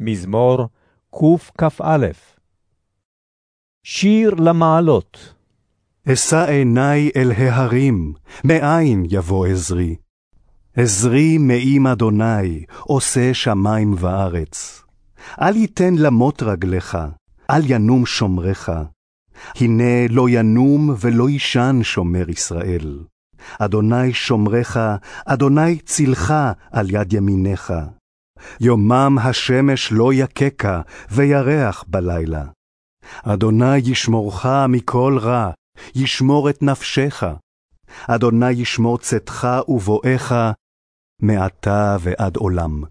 מזמור קכ"א. שיר למעלות. אשא עיני אל ההרים, מאין יבוא עזרי? עזרי מעם אדוני, עושה שמים וארץ. אל ייתן למות רגליך, אל ינום שומרך. הנה לא ינום ולא ישן שומר ישראל. אדוני שומרך, אדוני צילך על יד ימינך. יומם השמש לא יקקה, וירח בלילה. אדוני ישמורך מכל רע, ישמור את נפשך. אדוני ישמור צאתך ובואך, מעתה ועד עולם.